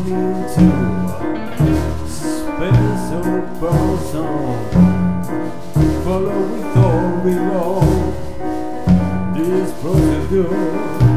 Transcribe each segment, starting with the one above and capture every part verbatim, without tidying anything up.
into special person. Follow with all we know this procedure.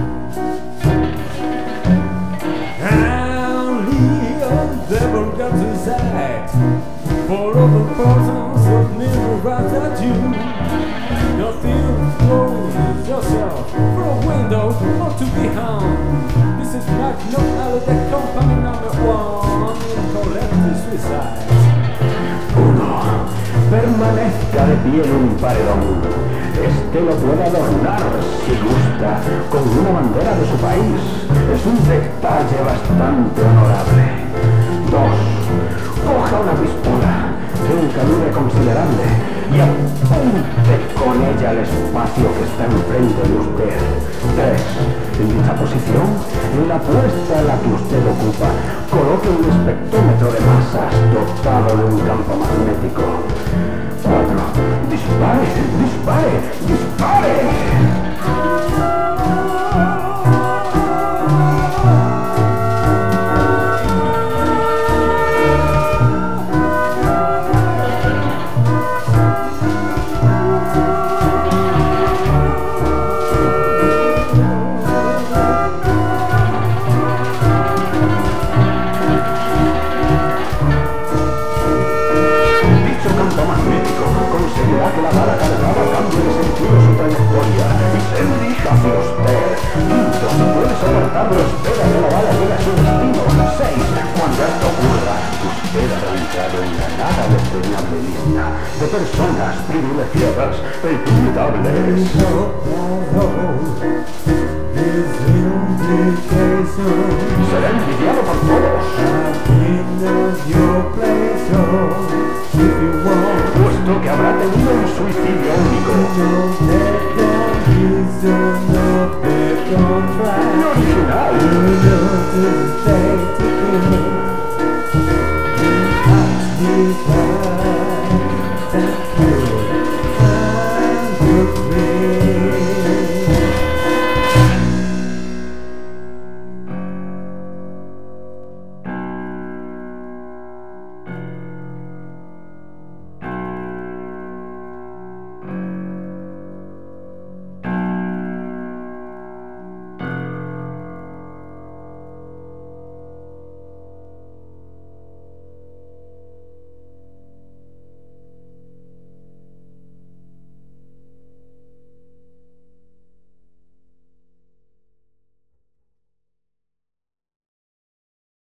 Only a devil got to decide. Follow the persons of never right at you. Nothing closes yourself for a window not to be harmed. This is not no other company number one in collective suicide. Uno, permanezca de pie en un paredón. Este lo puede adornar, si gusta, con una bandera de su país. Es un detalle bastante honorable. Dos, coja una pistola de un calibre considerable y apunte con ella al espacio que está enfrente de usted. Tres, en dicha posición, en la puesta en la que usted ocupa, coloque un espectrómetro de masas dotado de un campo magnético. Cuatro, dispare, dispare, dispare. Que la bala cargada cambie de sentido su trayectoria y se dirija hacia usted. Quinto, si puede soportarlo, espera que la bala llegue a su destino. Seis, cuando esto ocurra, usted habrá entrado en la nada desdeñable lista de personas privilegiadas e intimidables.